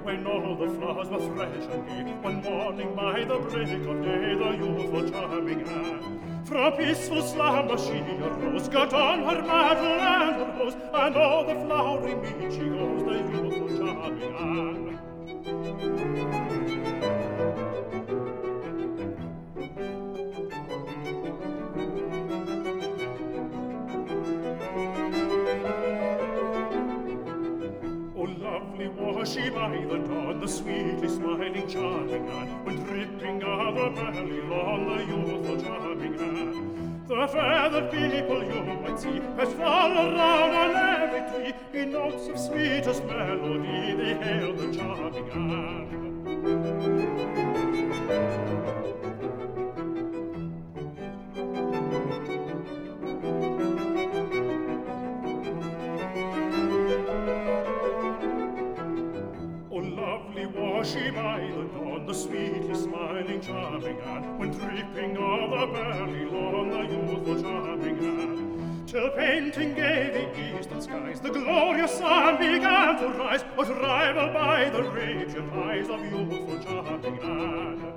when all the flowers were fresh and gay. One morning by the break of day, the youthful charming Anne, from peaceful slumber she arose, got on her mantle and her hose, and all the flowery mead she goes, the youthful charming Anne. Was she by the dawn, the sweetly smiling charming Anne, when dripping of the belly lawn, the youthful charming Anne. The feathered people you might see, as fall around on every tree, in notes of sweetest melody, they hail the charming Anne. Was she by the dawn, the sweetly smiling charming Anne, when dripping of the belly lawn, the youthful charming Anne, till painting gay the eastern skies, the glorious sun began to rise, was rivaled by the radiant eyes of youthful charming Anne.